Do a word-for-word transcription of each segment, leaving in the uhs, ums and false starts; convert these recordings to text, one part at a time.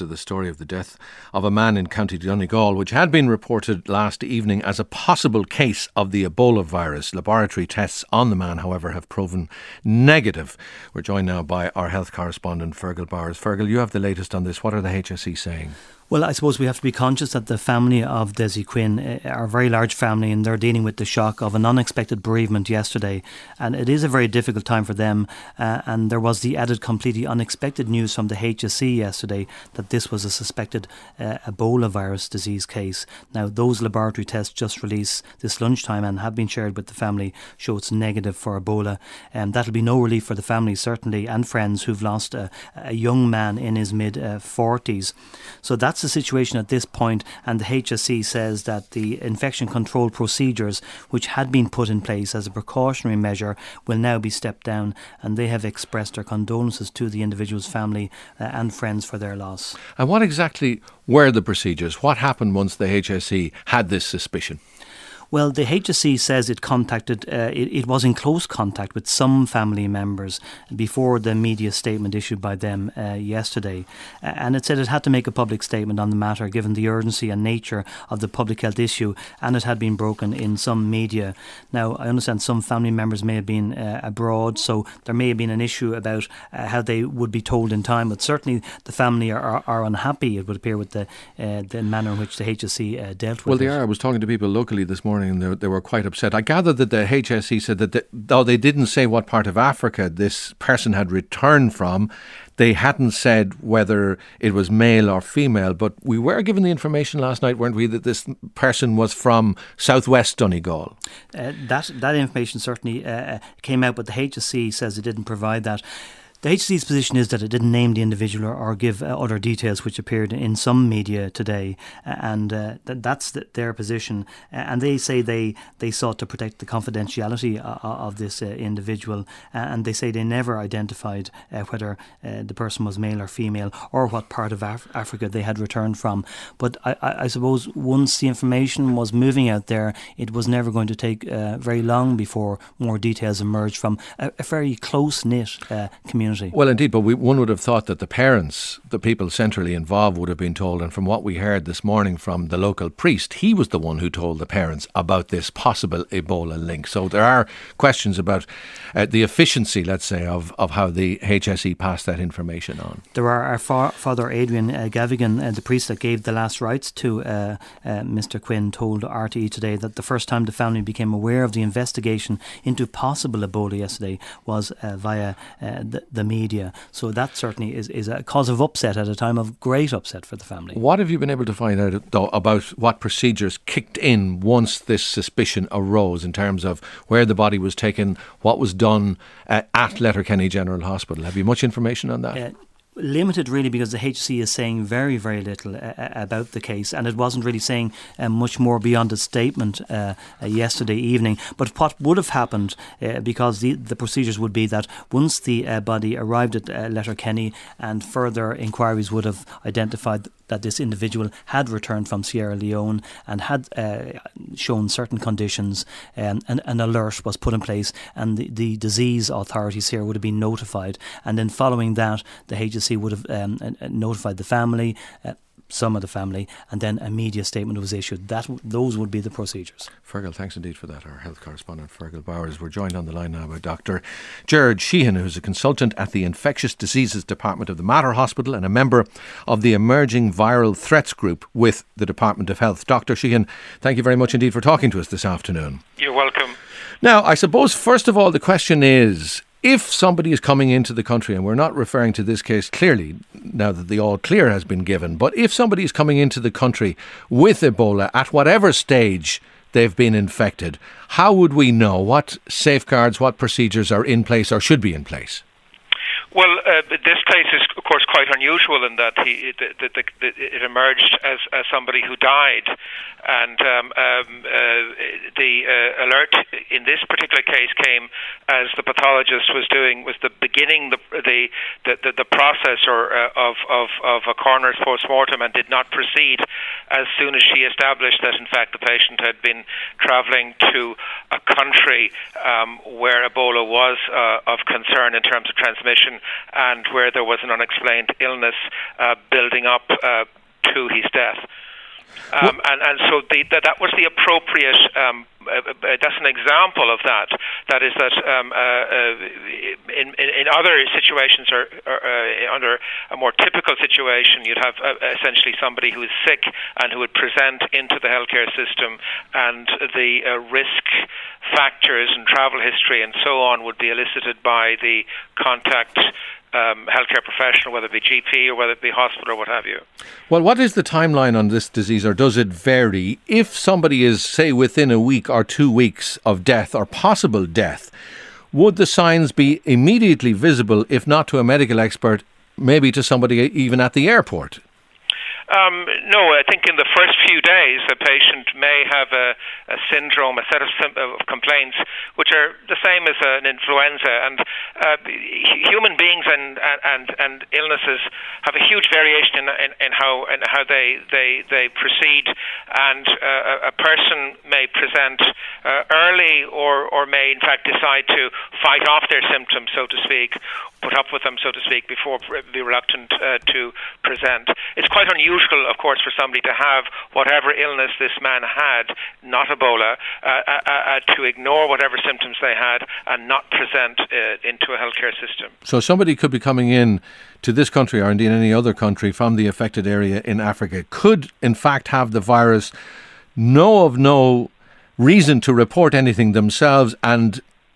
to the story of the death of a man in County Donegal, which had been reported last evening as a possible case of the Ebola virus. Laboratory tests on the man, however, have proven negative. We're joined now by our health correspondent, Fergal Bowers. Fergal, you have the latest on this. What are the H S E saying? Well, I suppose we have to be conscious that the family of Desi Quinn are a very large family, and they're dealing with the shock of an unexpected bereavement yesterday. And it is a very difficult time for them. Uh, and there was the added completely unexpected news from the H S E yesterday that this was a suspected uh, Ebola virus disease case. Now, those laboratory tests just released this lunchtime and have been shared with the family show it's negative for Ebola. And um, that'll be no relief for the family, certainly, and friends who've lost a, a young man in his mid uh, forties. So that's the situation at this point, and the H S E says that the infection control procedures which had been put in place as a precautionary measure will now be stepped down, and they have expressed their condolences to the individual's family uh, and friends for their loss. And what exactly were the procedures? What happened once the H S E had this suspicion? Well, the H S E says it contacted, uh, it, it was in close contact with some family members before the media statement issued by them uh, yesterday. Uh, and it said it had to make a public statement on the matter given the urgency and nature of the public health issue, and it had been broken in some media. Now, I understand some family members may have been uh, abroad, so there may have been an issue about uh, how they would be told in time, but certainly the family are, are, are unhappy, it would appear, with the, uh, the manner in which the H S E uh, dealt with Well, they it. are. I was talking to people locally this morning, and they, they were quite upset. I gather that the H S E said that they, though they didn't say what part of Africa this person had returned from, they hadn't said whether it was male or female, but we were given the information last night, weren't we, that this person was from southwest Donegal? Uh, that, that information certainly uh, came out, but the H S E says it didn't provide that. The H S E's position is that it didn't name the individual or, or give uh, other details which appeared in some media today, uh, and uh, th- that's the, their position. Uh, and they say they, they sought to protect the confidentiality uh, of this uh, individual, uh, and they say they never identified uh, whether uh, the person was male or female or what part of Af- Africa they had returned from. But I, I, I suppose once the information was moving out there, it was never going to take uh, very long before more details emerged from a, a very close-knit uh, community. Well, indeed, but we, one would have thought that the parents, the people centrally involved, would have been told. And from what we heard this morning from the local priest, he was the one who told the parents about this possible Ebola link. So there are questions about uh, the efficiency, let's say, of, of how the H S E passed that information on. There are our fa- Father Adrian uh, Gavigan, uh, the priest that gave the last rites to uh, uh, Mister Quinn, told R T E today that the first time the family became aware of the investigation into possible Ebola yesterday was uh, via uh, the, the media. So that certainly is, is a cause of upset at a time of great upset for the family. What have you been able to find out, though, about what procedures kicked in once this suspicion arose in terms of where the body was taken, what was done uh, at Letterkenny General Hospital? Have you much information on that? Uh, Limited, really, because the H S E is saying very, very little uh, about the case, and it wasn't really saying uh, much more beyond a statement uh, uh, yesterday evening. But what would have happened, uh, because the, the procedures would be that once the uh, body arrived at uh, Letterkenny, and further inquiries would have identified that this individual had returned from Sierra Leone and had uh, shown certain conditions, um, and an alert was put in place, and the, the disease authorities here would have been notified, and then following that the H S E would have um, notified the family, uh, some of the family, and then a media statement was issued. That those would be the procedures. Fergal, thanks indeed for that. Our health correspondent, Fergal Bowers. We're joined on the line now by Doctor Gerard Sheehan, who's a consultant at the Infectious Diseases Department of the Mater Hospital and a member of the Emerging Viral Threats Group with the Department of Health. Doctor Sheehan, thank you very much indeed for talking to us this afternoon. You're welcome. Now, I suppose, first of all, the question is, if somebody is coming into the country, and we're not referring to this case clearly now that the all clear has been given, but if somebody is coming into the country with Ebola at whatever stage they've been infected, how would we know what safeguards, what procedures are in place or should be in place? Well, uh, this case is, of course, quite unusual in that he the, the, the, the, it emerged as, as somebody who died, and um, um, uh, the uh, alert in this particular case came as the pathologist was doing was the beginning the the the, the, the process or uh, of, of of a coroner's post-mortem, and did not proceed as soon as she established that in fact the patient had been travelling to a country um, where Ebola was uh, of concern in terms of transmission. and where there was an unexplained illness uh, building up uh, to his death. Um, and, and so the, the, that was the appropriate, um, uh, uh, that's an example of that. That is that um, uh, uh, in, in, in other situations or, or uh, under a more typical situation, you'd have uh, essentially somebody who is sick and who would present into the healthcare system, and the uh, risk factors and travel history and so on would be elicited by the contact Um, healthcare professional, whether it be G P or whether it be hospital or what have you. Well, what is the timeline on this disease, or does it vary? If somebody is, say, within a week or two weeks of death or possible death, would the signs be immediately visible, if not to a medical expert, maybe to somebody even at the airport? Um, no, I think in the first few days, a patient may have a, a syndrome, a set of, sim- of complaints, which are the same as an influenza. And uh, human beings and, and and illnesses have a huge variation in, in, in how in how they they, they proceed. And uh, a person may present uh, early, or or may in fact decide to fight off their symptoms, so to speak, put up with them, so to speak, before be reluctant uh, to present. It's quite unusual, of course, for somebody to have whatever illness this man had, not Ebola, uh, uh, uh, to ignore whatever symptoms they had and not present uh, into a healthcare system. So somebody could be coming in to this country, or indeed any other country from the affected area in Africa, could in fact have the virus, know of no reason to report anything themselves, and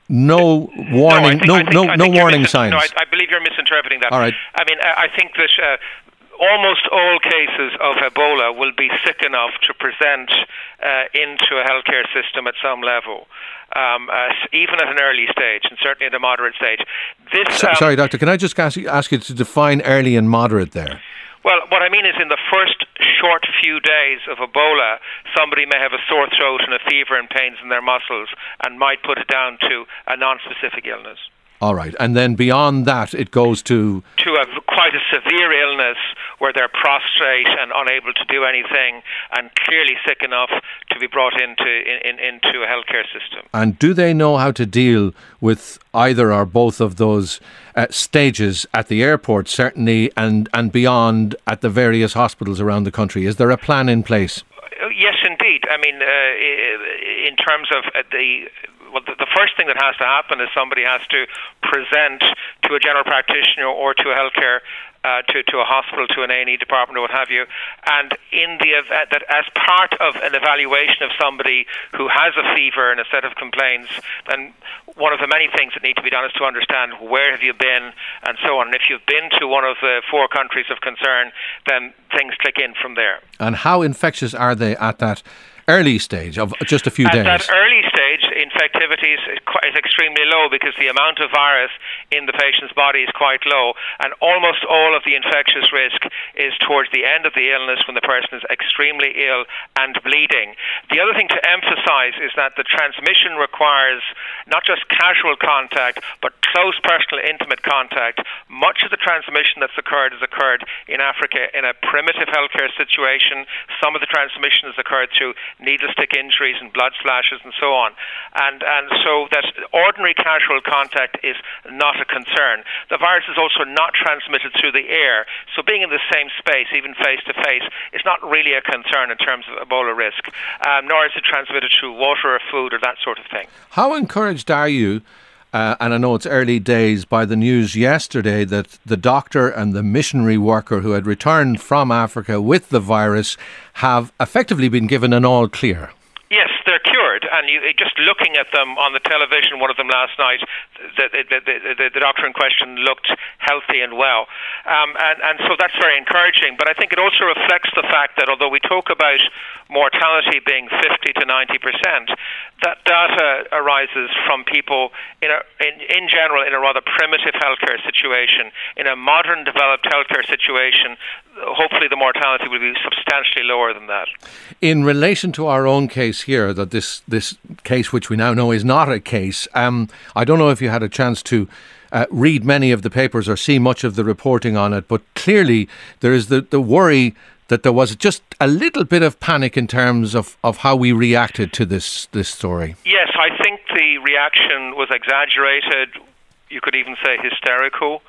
no warning, no, no, no, no warning mis- signs. No, I, I believe you're misinterpreting that. All right. I mean, I, I think that uh, almost all cases of Ebola will be sick enough to present uh, into a healthcare system at some level, um, uh, even at an early stage, and certainly at a moderate stage. This, so, um, sorry, Doctor, can I just ask you, ask you to define early and moderate there? Well, what I mean is in the first short few days of Ebola, somebody may have a sore throat and a fever and pains in their muscles and might put it down to a non-specific illness. All right. And then beyond that, it goes to... To a, quite a severe illness where they're prostrate and unable to do anything and clearly sick enough to be brought into in, in, into a healthcare system. And do they know how to deal with either or both of those uh, stages at the airport, certainly, and, and beyond at the various hospitals around the country? Is there a plan in place? Yes, indeed. I mean, uh, in terms of the... Well, the, the first thing that has to happen is somebody has to present to a general practitioner or to a healthcare, uh, to, to a hospital, to an A and E department or what have you. And in the event that as part of an evaluation of somebody who has a fever and a set of complaints, then one of the many things that need to be done is to understand where have you been and so on. And if you've been to one of the four countries of concern, then things click in from there. And how infectious are they at that early stage of just a few At days? At that early stage, infectivity is, is extremely low because the amount of virus in the patient's body is quite low, and almost all of the infectious risk is towards the end of the illness when the person is extremely ill and bleeding. The other thing to emphasize is that the transmission requires not just casual contact, but close personal intimate contact. Much of the transmission that's occurred has occurred in Africa in a primitive healthcare situation. Some of the transmission has occurred through needle stick injuries and blood splashes and so on. And and so that ordinary casual contact is not a concern. The virus is also not transmitted through the air, so being in the same space, even face to face, is not really a concern in terms of Ebola risk, um, nor is it transmitted through water or food or that sort of thing. How encouraged are you, uh, and I know it's early days, by the news yesterday that the doctor and the missionary worker who had returned from Africa with the virus have effectively been given an all clear? Yes, they're cured, and you, just looking at them on the television, one of them last night, the, the, the, the, the doctor in question looked healthy and well, um, and, and so that's very encouraging. But I think it also reflects the fact that although we talk about mortality being fifty to ninety percent, that data arises from people in, a, in, in general in a rather primitive healthcare situation. In a modern, developed healthcare situation, hopefully the mortality will be substantially lower than that. In relation to our own case here, that this this case, which we now know is not a case, um, I don't know if you had a chance to uh, read many of the papers or see much of the reporting on it, but clearly there is the, the worry that there was just a little bit of panic in terms of, of how we reacted to this, this story. Yes, I think the reaction was exaggerated. You could even say hysterical.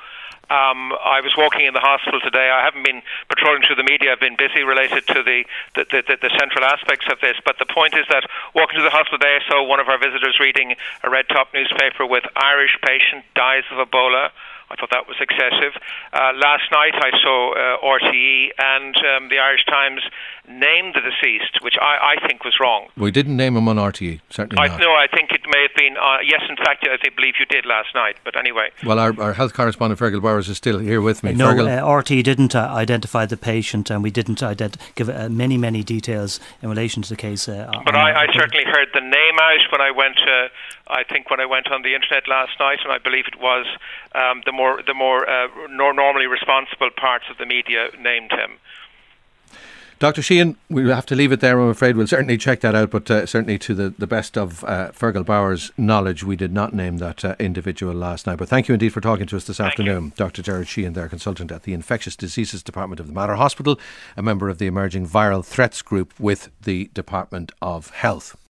Um, I was walking in the hospital today. I haven't been patrolling through the media. I've been busy related to the the, the, the, the central aspects of this. But the point is that walking to the hospital today, I saw one of our visitors reading a red top newspaper with Irish patient dies of Ebola. I thought that was excessive. Uh, last night I saw uh, R T E and um, the Irish Times named the deceased, which I, I think was wrong. We didn't name him on R T E, certainly I, not. No, I think it may have been, uh, yes, in fact, I think, believe you did last night, but anyway. Well, our, our health correspondent Fergal Bowers is still here with me. No, Fergal. uh, R T E didn't uh, identify the patient, and we didn't ident- give uh, many, many details in relation to the case. Uh, but I, I certainly heard the name out when I went, uh, I think when I went on the internet last night, and I believe it was um, the more, the more uh, nor normally responsible parts of the media named him. Doctor Sheehan, we'll have to leave it there, I'm afraid. We'll certainly check that out, but uh, certainly to the, the best of uh, Fergal Bowers' knowledge, we did not name that uh, individual last night. But thank you indeed for talking to us this Thank afternoon. you. Doctor Gerard Sheehan, their consultant at the Infectious Diseases Department of the Mater Hospital, a member of the emerging Viral Threats Group with the Department of Health.